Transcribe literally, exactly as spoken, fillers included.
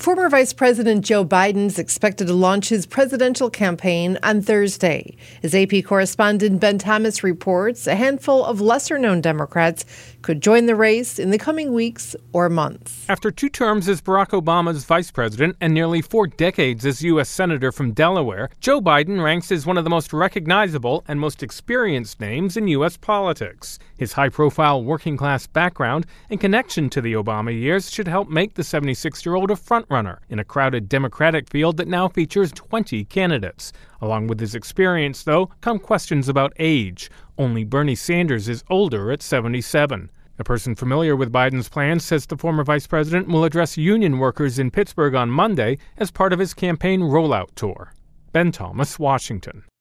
Former Vice President Joe Biden is expected to launch his presidential campaign on Thursday. As A P correspondent Ben Thomas reports, a handful of lesser-known Democrats could join the race in the coming weeks or months. After two terms as Barack Obama's vice president and nearly four decades as U S Senator from Delaware, Joe Biden ranks as one of the most recognizable and most experienced names in U S politics. His high-profile working-class background and connection to the Obama years should help make the seventy-six-year-old a frontrunner in a crowded Democratic field that now features twenty candidates. Along with his experience, though, come questions about age. Only Bernie Sanders is older at seventy-seven. A person familiar with Biden's plans says the former vice president will address union workers in Pittsburgh on Monday as part of his campaign rollout tour. Ben Thomas, Washington.